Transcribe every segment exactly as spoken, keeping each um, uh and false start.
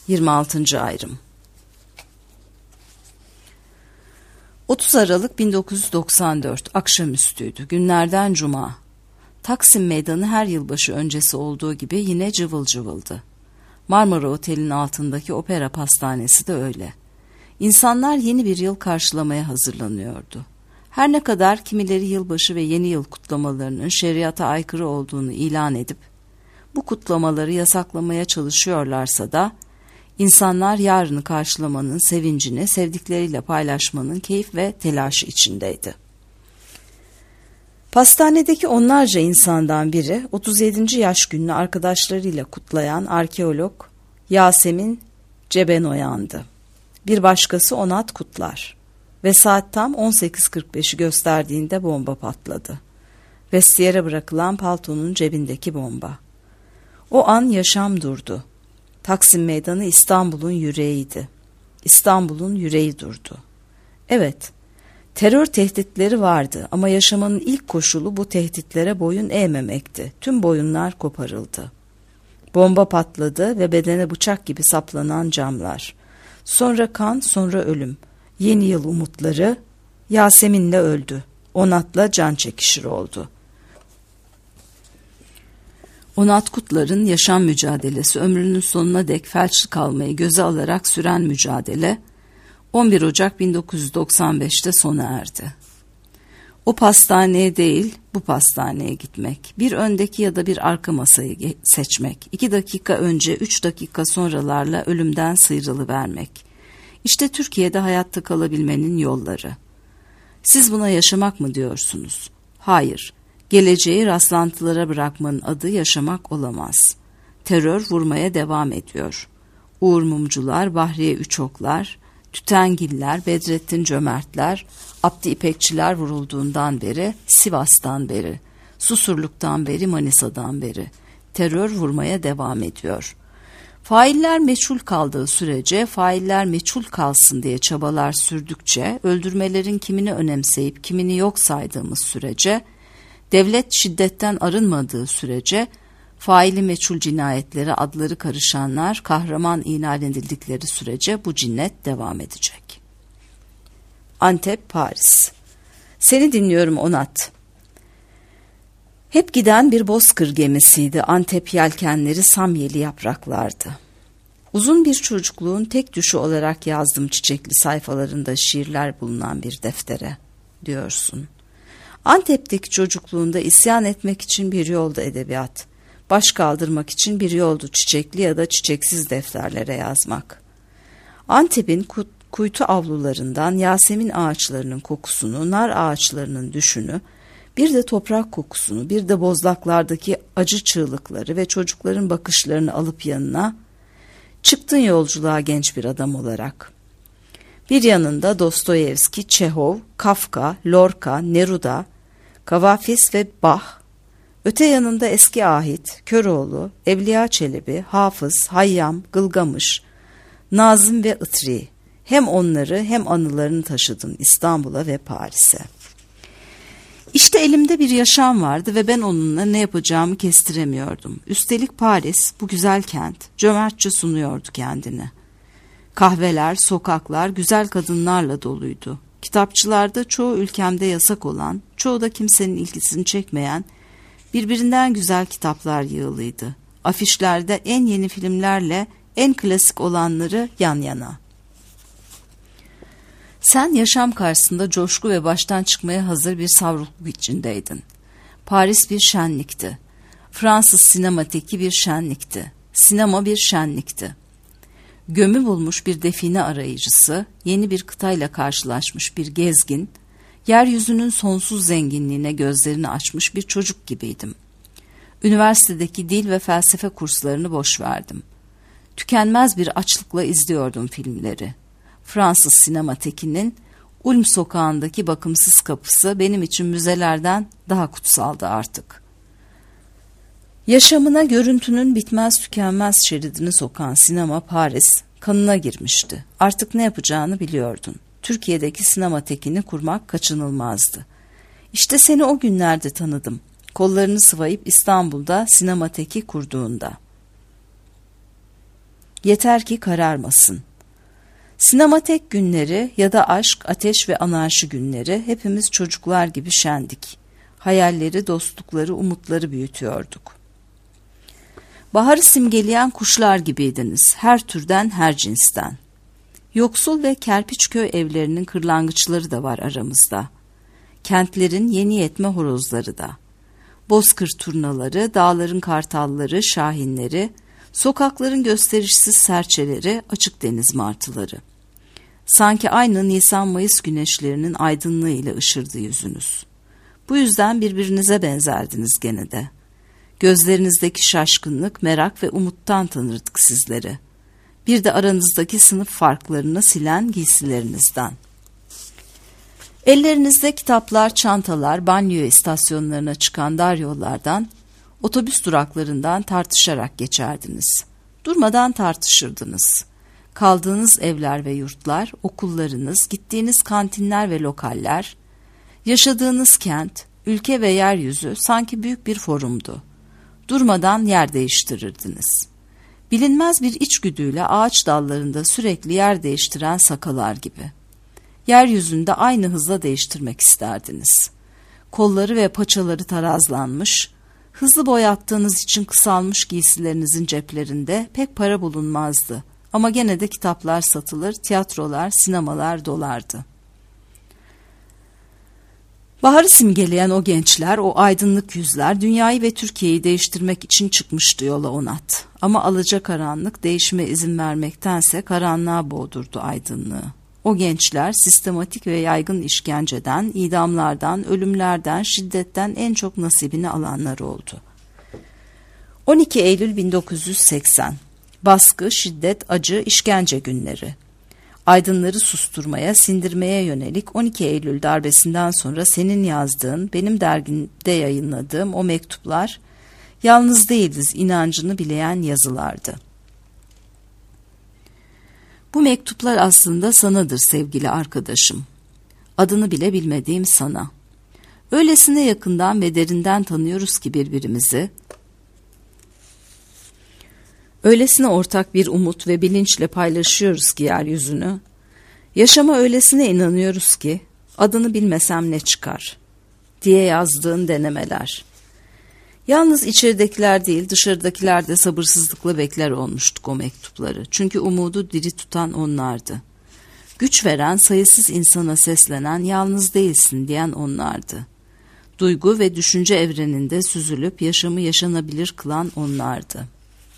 yirmi altıncı ayrım. otuz Aralık bin dokuz yüz doksan dört akşamüstüydü. Günlerden cuma. Taksim Meydanı her yılbaşı öncesi olduğu gibi yine cıvıl cıvıldı. Marmara Otel'in altındaki opera pastanesi de öyle. İnsanlar yeni bir yıl karşılamaya hazırlanıyordu. Her ne kadar kimileri yılbaşı ve yeni yıl kutlamalarının şeriata aykırı olduğunu ilan edip bu kutlamaları yasaklamaya çalışıyorlarsa da İnsanlar yarını karşılamanın sevincini sevdikleriyle paylaşmanın keyif ve telaşı içindeydi. Pastanedeki onlarca insandan biri otuz yedinci yaş gününü arkadaşlarıyla kutlayan arkeolog Yasemin Cebenoyan'dı. Bir başkası Onat Kutlar ve saat tam on sekiz kırk beşi gösterdiğinde bomba patladı. Vestiyere bırakılan paltonun cebindeki bomba. O an yaşam durdu. Taksim Meydanı İstanbul'un yüreğiydi. İstanbul'un yüreği durdu. Evet, terör tehditleri vardı ama yaşamanın ilk koşulu bu tehditlere boyun eğmemekti. Tüm boyunlar koparıldı. Bomba patladı ve bedene bıçak gibi saplanan camlar. Sonra kan, sonra ölüm. Yeni yıl umutları. Yasemin'le öldü. Onat'la can çekişir oldu. Onat Kutlar'ın yaşam mücadelesi, ömrünün sonuna dek felçli kalmayı göze alarak süren mücadele on bir Ocak bin dokuz yüz doksan beşte sona erdi. O pastaneye değil, bu pastaneye gitmek, bir öndeki ya da bir arka masayı seçmek, iki dakika önce, üç dakika sonralarla ölümden sıyrılıvermek. İşte Türkiye'de hayatta kalabilmenin yolları. Siz buna yaşamak mı diyorsunuz? Hayır. Geleceği rastlantılara bırakmanın adı yaşamak olamaz. Terör vurmaya devam ediyor. Uğur Mumcular, Bahriye Üçoklar, Tütengiller, Bedrettin Cömertler, Abdi İpekçiler vurulduğundan beri, Sivas'tan beri, Susurluk'tan beri, Manisa'dan beri terör vurmaya devam ediyor. Failler meçhul kaldığı sürece, failler meçhul kalsın diye çabalar sürdükçe, öldürmelerin kimini önemseyip kimini yok saydığımız sürece, devlet şiddetten arınmadığı sürece faili meçhul cinayetlere adları karışanlar kahraman ilan edildikleri sürece bu cinnet devam edecek. Antep, Paris. Seni dinliyorum Onat. Hep giden bir bozkır gemisiydi. Antep yelkenleri samyeli yapraklardı. Uzun bir çocukluğun tek düşü olarak yazdım çiçekli sayfalarında şiirler bulunan bir deftere, diyorsun. Antep'teki çocukluğunda isyan etmek için bir yoldu edebiyat, baş kaldırmak için bir yoldu çiçekli ya da çiçeksiz defterlere yazmak. Antep'in kuytu avlularından Yasemin ağaçlarının kokusunu, nar ağaçlarının düşünü, bir de toprak kokusunu, bir de bozlaklardaki acı çığlıkları ve çocukların bakışlarını alıp yanına, çıktın yolculuğa genç bir adam olarak. Bir yanında Dostoyevski, Çehov, Kafka, Lorca, Neruda, Kavafis ve Bach, öte yanında eski ahit, Köroğlu, Evliya Çelebi, Hafız, Hayyam, Gılgamış, Nazım ve Itri, hem onları hem anılarını taşıdın İstanbul'a ve Paris'e. İşte elimde bir yaşam vardı ve ben onunla ne yapacağımı kestiremiyordum. Üstelik Paris, bu güzel kent, cömertçe sunuyordu kendini. Kahveler, sokaklar güzel kadınlarla doluydu. Kitapçılarda çoğu ülkemde yasak olan, çoğu da kimsenin ilgisini çekmeyen, birbirinden güzel kitaplar yığılıydı. Afişlerde en yeni filmlerle en klasik olanları yan yana. Sen yaşam karşısında coşku ve baştan çıkmaya hazır bir savrukluk içindeydin. Paris bir şenlikti. Fransız sinemateki bir şenlikti. Sinema bir şenlikti. Gömü bulmuş bir define arayıcısı, yeni bir kıtayla karşılaşmış bir gezgin, yeryüzünün sonsuz zenginliğine gözlerini açmış bir çocuk gibiydim. Üniversitedeki dil ve felsefe kurslarını boş verdim. Tükenmez bir açlıkla izliyordum filmleri. Fransız sinematekinin Ulm sokağındaki bakımsız kapısı benim için müzelerden daha kutsaldı artık. Yaşamına görüntünün bitmez tükenmez şeridini sokan sinema Paris kanına girmişti. Artık ne yapacağını biliyordun. Türkiye'deki sinematekini kurmak kaçınılmazdı. İşte seni o günlerde tanıdım. Kollarını sıvayıp İstanbul'da sinemateki kurduğunda. Yeter ki kararmasın. Sinematek günleri ya da aşk, ateş ve anarşi günleri hepimiz çocuklar gibi şendik. Hayalleri, dostlukları, umutları büyütüyorduk. Baharı simgeleyen kuşlar gibiydiniz, her türden, her cinsten. Yoksul ve kerpiçköy evlerinin kırlangıçları da var aramızda. Kentlerin yeni yetme horozları da. Bozkır turnaları, dağların kartalları, şahinleri, sokakların gösterişsiz serçeleri, açık deniz martıları. Sanki aynı Nisan-Mayıs güneşlerinin aydınlığı ile ışırdı yüzünüz. Bu yüzden birbirinize benzerdiniz gene de. Gözlerinizdeki şaşkınlık, merak ve umuttan tanırdık sizleri. Bir de aranızdaki sınıf farklarını silen giysilerinizden. Ellerinizde kitaplar, çantalar, banyo istasyonlarına çıkan dar yollardan, otobüs duraklarından tartışarak geçerdiniz. Durmadan tartışırdınız. Kaldığınız evler ve yurtlar, okullarınız, gittiğiniz kantinler ve lokaller, yaşadığınız kent, ülke ve yeryüzü sanki büyük bir forumdu. Durmadan yer değiştirirdiniz. Bilinmez bir içgüdüyle ağaç dallarında sürekli yer değiştiren sakalar gibi. Yeryüzünde aynı hızla değiştirmek isterdiniz. Kolları ve paçaları tarazlanmış, hızlı boyattığınız için kısalmış giysilerinizin ceplerinde pek para bulunmazdı. Ama gene de kitaplar satılır, tiyatrolar, sinemalar dolardı. Baharı simgeleyen o gençler, o aydınlık yüzler dünyayı ve Türkiye'yi değiştirmek için çıkmıştı yola Onat. Ama alacakaranlık değişime izin vermektense karanlığa boğdurdu aydınlığı. O gençler sistematik ve yaygın işkenceden, idamlardan, ölümlerden, şiddetten en çok nasibini alanlar oldu. on iki Eylül bin dokuz yüz seksen. Baskı, şiddet, acı, işkence günleri. Aydınları susturmaya, sindirmeye yönelik on iki Eylül darbesinden sonra senin yazdığın, benim dergimde yayınladığım o mektuplar, yalnız değiliz inancını bileyen yazılardı. Bu mektuplar aslında sanadır sevgili arkadaşım. Adını bile bilmediğim sana. Öylesine yakından ve derinden tanıyoruz ki birbirimizi, öylesine ortak bir umut ve bilinçle paylaşıyoruz ki yeryüzünü, yaşama öylesine inanıyoruz ki adını bilmesem ne çıkar diye yazdığın denemeler. Yalnız içeridekiler değil dışarıdakiler de sabırsızlıkla bekler olmuştuk o mektupları. Çünkü umudu diri tutan onlardı. Güç veren, sayısız insana seslenen, yalnız değilsin diyen onlardı. Duygu ve düşünce evreninde süzülüp yaşamı yaşanabilir kılan onlardı.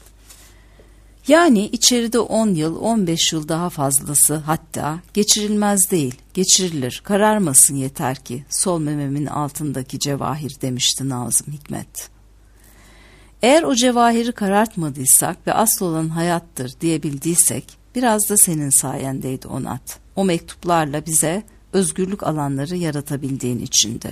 Yani içeride on yıl, on beş yıl daha fazlası hatta geçirilmez değil, geçirilir, kararmasın yeter ki sol mememin altındaki cevahir demişti Nazım Hikmet. Eğer o cevahiri karartmadıysak ve asıl olan hayattır diyebildiysek biraz da senin sayendeydi Onat. O mektuplarla bize özgürlük alanları yaratabildiğin içindi.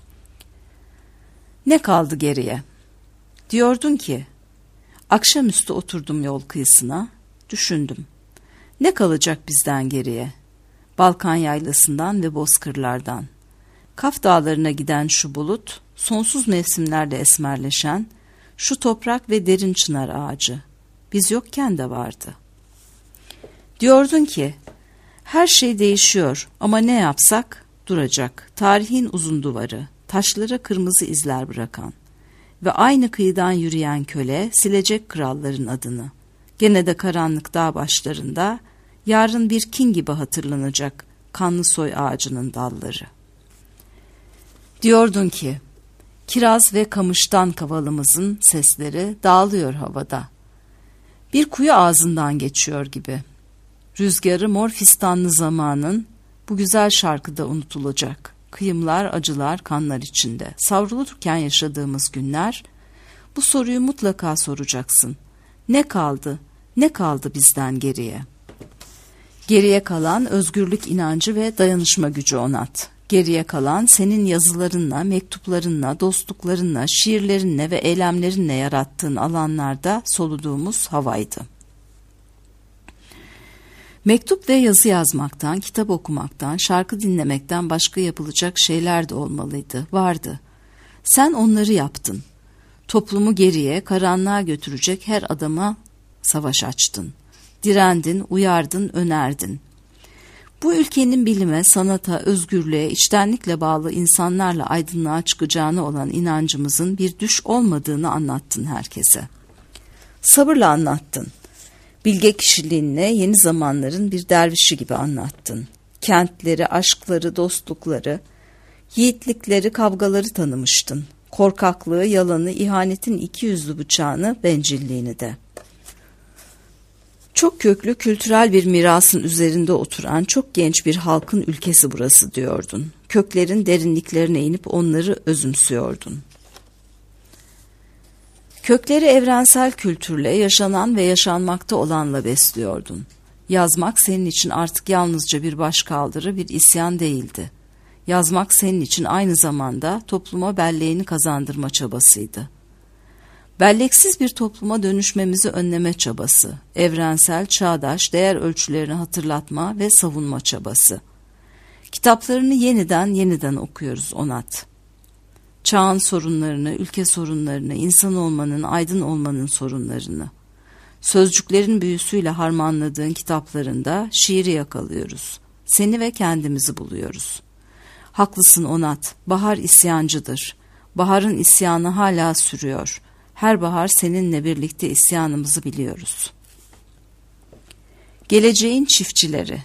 Ne kaldı geriye? Diyordun ki, akşamüstü oturdum yol kıyısına, düşündüm. Ne kalacak bizden geriye? Balkan yaylasından ve bozkırlardan. Kaf dağlarına giden şu bulut, sonsuz mevsimlerle esmerleşen, şu toprak ve derin çınar ağacı. Biz yokken de vardı. Diyordun ki, her şey değişiyor ama ne yapsak duracak. Tarihin uzun duvarı, taşlara kırmızı izler bırakan. Ve aynı kıyıdan yürüyen köle silecek kralların adını. Gene de karanlık dağ başlarında yarın bir kin gibi hatırlanacak kanlı soy ağacının dalları. Diyordun ki, kiraz ve kamıştan kavalımızın sesleri dağılıyor havada. Bir kuyu ağzından geçiyor gibi. Rüzgarı mor fistanlı zamanın bu güzel şarkıda unutulacak. Kıyımlar, acılar, kanlar içinde. Savrulurken yaşadığımız günler, bu soruyu mutlaka soracaksın. Ne kaldı, ne kaldı bizden geriye? Geriye kalan özgürlük inancı ve dayanışma gücü Onat. Geriye kalan senin yazılarınla, mektuplarınla, dostluklarınla, şiirlerinle ve eylemlerinle yarattığın alanlarda soluduğumuz havaydı. Mektup ve yazı yazmaktan, kitap okumaktan, şarkı dinlemekten başka yapılacak şeyler de olmalıydı, vardı. Sen onları yaptın. Toplumu geriye, karanlığa götürecek her adama savaş açtın. Direndin, uyardın, önerdin. Bu ülkenin bilime, sanata, özgürlüğe, içtenlikle bağlı insanlarla aydınlığa çıkacağına olan inancımızın bir düş olmadığını anlattın herkese. Sabırla anlattın. Bilge kişiliğinle yeni zamanların bir dervişi gibi anlattın. Kentleri, aşkları, dostlukları, yiğitlikleri, kavgaları tanımıştın. Korkaklığı, yalanı, ihanetin iki yüzlü bıçağını, bencilliğini de. Çok köklü kültürel bir mirasın üzerinde oturan çok genç bir halkın ülkesi burası diyordun. Köklerin derinliklerine inip onları özümsüyordun. Kökleri evrensel kültürle, yaşanan ve yaşanmakta olanla besliyordun. Yazmak senin için artık yalnızca bir başkaldırı, bir isyan değildi. Yazmak senin için aynı zamanda topluma belleğini kazandırma çabasıydı. Belleksiz bir topluma dönüşmemizi önleme çabası, evrensel, çağdaş, değer ölçülerini hatırlatma ve savunma çabası. Kitaplarını yeniden yeniden okuyoruz Onat. Çağın sorunlarını, ülke sorunlarını, insan olmanın, aydın olmanın sorunlarını. Sözcüklerin büyüsüyle harmanladığın kitaplarında şiiri yakalıyoruz. Seni ve kendimizi buluyoruz. Haklısın Onat, bahar isyancıdır. Baharın isyanı hala sürüyor. Her bahar seninle birlikte isyanımızı biliyoruz. Geleceğin çiftçileri.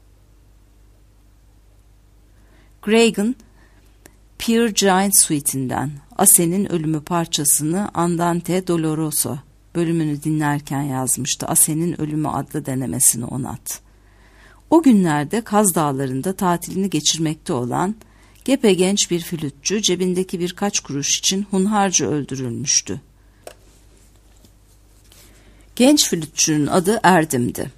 Gregan, Peer Giant Suite'inden Ase'nin ölümü parçasını Andante Doloroso bölümünü dinlerken yazmıştı. Ase'nin ölümü adlı denemesini Onat. O günlerde Kaz Dağları'nda tatilini geçirmekte olan gepegenç bir flütçü cebindeki birkaç kuruş için hunharca öldürülmüştü. Genç flütçünün adı Erdem'di.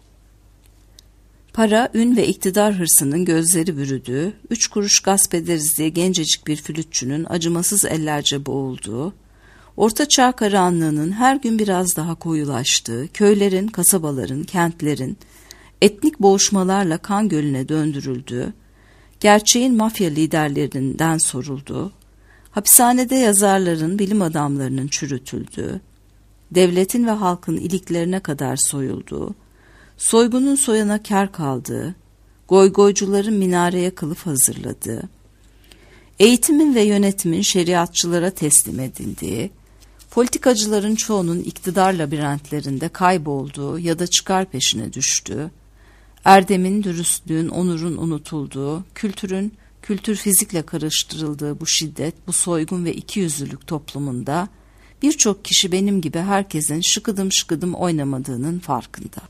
Para, ün ve iktidar hırsının gözleri bürüdüğü, üç kuruş gasp ederiz diye gencecik bir flütçünün acımasız ellerce boğulduğu, Orta Çağ karanlığının her gün biraz daha koyulaştığı, köylerin, kasabaların, kentlerin, etnik boğuşmalarla kan gölüne döndürüldüğü, gerçeğin mafya liderlerinden sorulduğu, hapishanede yazarların, bilim adamlarının çürütüldüğü, devletin ve halkın iliklerine kadar soyulduğu, soygunun soyana kâr kaldığı, goygoycuların minareye kılıf hazırladığı, eğitimin ve yönetimin şeriatçılara teslim edildiği, politikacıların çoğunun iktidar labirentlerinde kaybolduğu ya da çıkar peşine düştüğü, erdemin, dürüstlüğün, onurun unutulduğu, kültürün, kültür fizikle karıştırıldığı bu şiddet, bu soygun ve ikiyüzlülük toplumunda birçok kişi benim gibi herkesin şıkıdım şıkıdım oynamadığının farkında.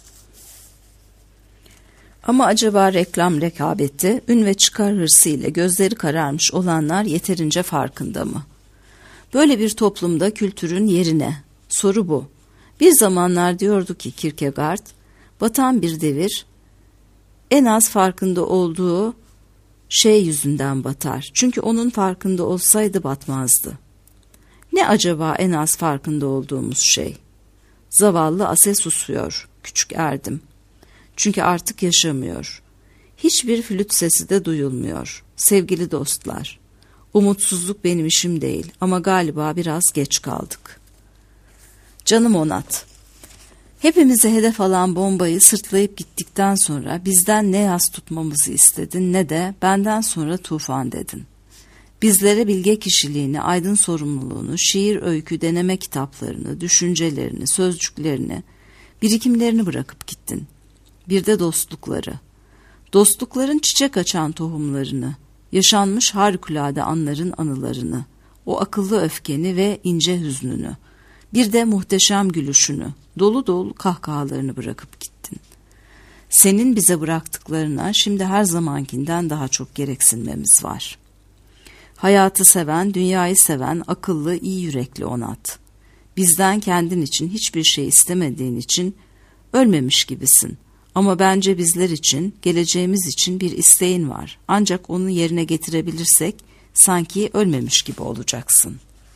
Ama acaba reklam rekabeti, ün ve çıkar hırsı ile gözleri kararmış olanlar yeterince farkında mı? Böyle bir toplumda kültürün yerine, soru bu. Bir zamanlar diyordu ki Kierkegaard, batan bir devir, en az farkında olduğu şey yüzünden batar. Çünkü onun farkında olsaydı batmazdı. Ne acaba en az farkında olduğumuz şey? Zavallı Ase susuyor, küçük Erdim. Çünkü artık yaşamıyor. Hiçbir flüt sesi de duyulmuyor. Sevgili dostlar, umutsuzluk benim işim değil ama galiba biraz geç kaldık. Canım Onat, hepimize hedef alan bombayı sırtlayıp gittikten sonra bizden ne yas tutmamızı istedin ne de benden sonra tufan dedin. Bizlere bilge kişiliğini, aydın sorumluluğunu, şiir, öykü, deneme kitaplarını, düşüncelerini, sözcüklerini, birikimlerini bırakıp gittin. Bir de dostlukları. Dostlukların çiçek açan tohumlarını, yaşanmış harikulade anların anılarını, o akıllı öfkeni ve ince hüznünü, bir de muhteşem gülüşünü, dolu dolu kahkahalarını bırakıp gittin. Senin bize bıraktıklarına şimdi her zamankinden daha çok gereksinmemiz var. Hayatı seven, dünyayı seven, akıllı, iyi yürekli Onat. Bizden kendin için hiçbir şey istemediğin için ölmemiş gibisin. Ama bence bizler için, geleceğimiz için bir isteğin var. Ancak onu yerine getirebilirsek sanki ölmemiş gibi olacaksın.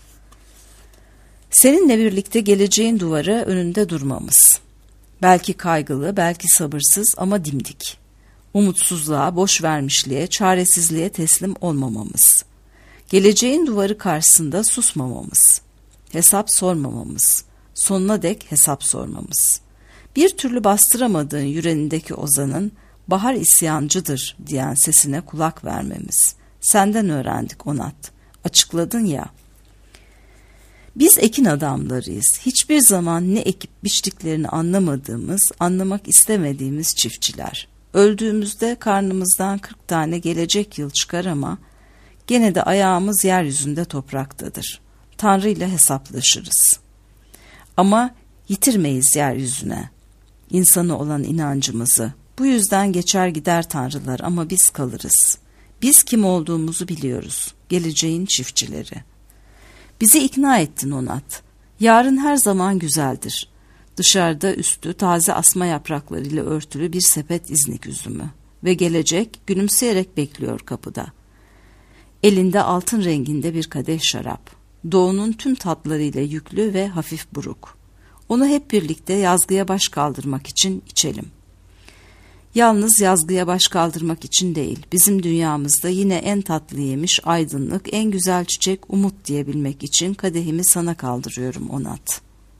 Seninle birlikte geleceğin duvarı önünde durmamız. Belki kaygılı, belki sabırsız ama dimdik. Umutsuzluğa, boşvermişliğe, çaresizliğe teslim olmamamız. Geleceğin duvarı karşısında susmamamız. Hesap sormamamız. Sonuna dek hesap sormamız. Bir türlü bastıramadığın yüreğindeki ozanın bahar isyancıdır diyen sesine kulak vermemiz. Senden öğrendik Onat. Açıkladın ya. Biz ekin adamlarıyız. Hiçbir zaman ne ekip biçtiklerini anlamadığımız, anlamak istemediğimiz çiftçiler. Öldüğümüzde karnımızdan kırk tane gelecek yıl çıkar ama gene de ayağımız yeryüzünde topraktadır. Tanrı ile hesaplaşırız. Ama yitirmeyiz yeryüzüne insanı olan inancımızı. Bu yüzden geçer gider tanrılar ama biz kalırız. Biz kim olduğumuzu biliyoruz. Geleceğin çiftçileri. Bizi ikna ettin Onat. Yarın her zaman güzeldir. Dışarıda üstü taze asma yapraklarıyla örtülü bir sepet iznik üzümü. Ve gelecek gülümseyerek bekliyor kapıda. Elinde altın renginde bir kadeh şarap. Doğunun tüm tatlarıyla yüklü ve hafif buruk. Onu hep birlikte yazgıya baş kaldırmak için içelim. Yalnız yazgıya baş kaldırmak için değil, bizim dünyamızda yine en tatlı yemiş, aydınlık, en güzel çiçek umut diyebilmek için kadehimi sana kaldırıyorum Onat.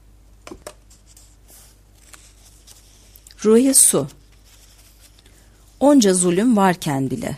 Ruhi su. Onca zulüm varken bile.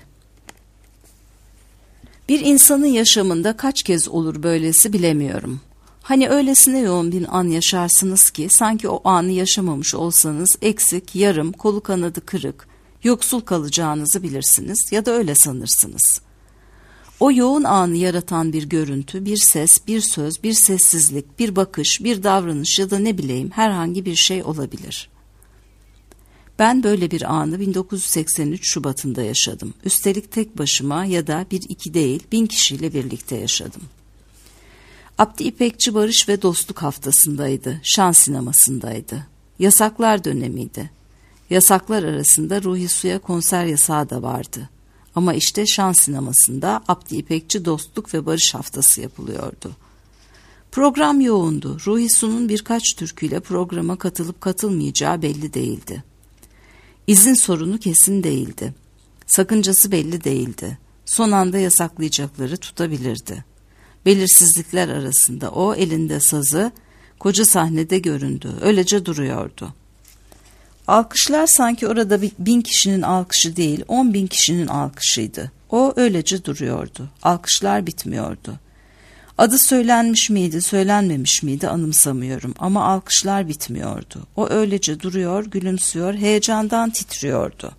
Bir insanın yaşamında kaç kez olur böylesi bilemiyorum. Hani öylesine yoğun bir an yaşarsınız ki sanki o anı yaşamamış olsanız eksik, yarım, kolu kanadı kırık, yoksul kalacağınızı bilirsiniz ya da öyle sanırsınız. O yoğun anı yaratan bir görüntü, bir ses, bir söz, bir sessizlik, bir bakış, bir davranış ya da ne bileyim herhangi bir şey olabilir. Ben böyle bir anı bin dokuz yüz seksen üç Şubat'ında yaşadım. Üstelik tek başıma ya da bir iki değil bin kişiyle birlikte yaşadım. Abdi İpekçi Barış ve Dostluk haftasındaydı, Şan sinemasındaydı. Yasaklar dönemiydi. Yasaklar arasında Ruhi Su'ya konser yasağı da vardı. Ama işte Şan sinemasında Abdi İpekçi Dostluk ve Barış haftası yapılıyordu. Program yoğundu. Ruhi Su'nun birkaç türküyle programa katılıp katılmayacağı belli değildi. İzin sorunu kesin değildi. Sakıncası belli değildi. Son anda yasaklayacakları tutabilirdi. Belirsizlikler arasında o elinde sazı koca sahnede göründü. Öylece duruyordu. Alkışlar sanki orada bin kişinin alkışı değil, on bin kişinin alkışıydı. O öylece duruyordu. Alkışlar bitmiyordu. Adı söylenmiş miydi, söylenmemiş miydi anımsamıyorum ama alkışlar bitmiyordu. O öylece duruyor, gülümsüyor, heyecandan titriyordu.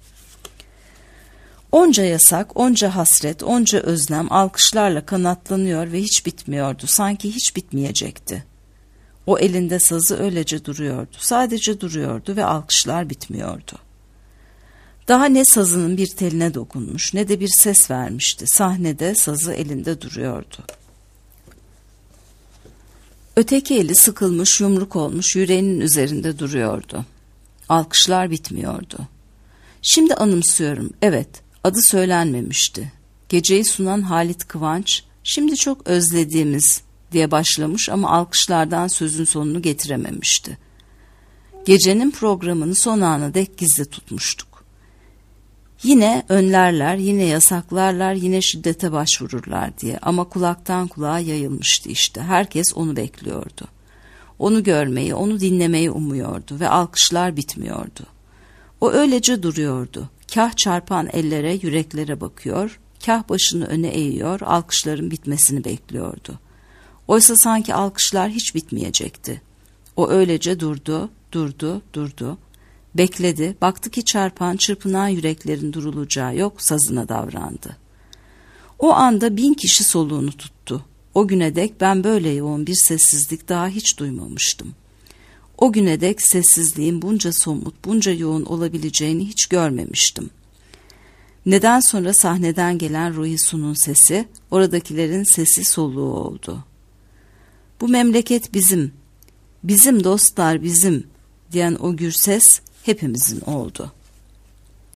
Onca yasak, onca hasret, onca özlem alkışlarla kanatlanıyor ve hiç bitmiyordu. Sanki hiç bitmeyecekti. O elinde sazı öylece duruyordu. Sadece duruyordu ve alkışlar bitmiyordu. Daha ne sazının bir teline dokunmuş ne de bir ses vermişti. Sahnede sazı elinde duruyordu. Öteki eli sıkılmış, yumruk olmuş, yüreğinin üzerinde duruyordu. Alkışlar bitmiyordu. Şimdi anımsıyorum, evet, adı söylenmemişti. Geceyi sunan Halit Kıvanç, şimdi çok özlediğimiz diye başlamış ama alkışlardan sözün sonunu getirememişti. Gecenin programını son ana dek gizli tutmuştuk. Yine önlerler, yine yasaklarlar, yine şiddete başvururlar diye ama kulaktan kulağa yayılmıştı işte. Herkes onu bekliyordu. Onu görmeyi, onu dinlemeyi umuyordu ve alkışlar bitmiyordu. O öylece duruyordu. Kah çarpan ellere, yüreklere bakıyor, kah başını öne eğiyor, alkışların bitmesini bekliyordu. Oysa sanki alkışlar hiç bitmeyecekti. O öylece durdu, durdu, durdu. Bekledi, baktı ki çarpan, çırpınan yüreklerin durulacağı yok, sazına davrandı. O anda bin kişi soluğunu tuttu. O güne dek ben böyle yoğun bir sessizlik daha hiç duymamıştım. O güne dek sessizliğin bunca somut, bunca yoğun olabileceğini hiç görmemiştim. Neden sonra sahneden gelen Ruhi Su'nun sesi, oradakilerin sesi soluğu oldu. Bu memleket bizim, bizim dostlar bizim diyen o gür ses hepimizin oldu.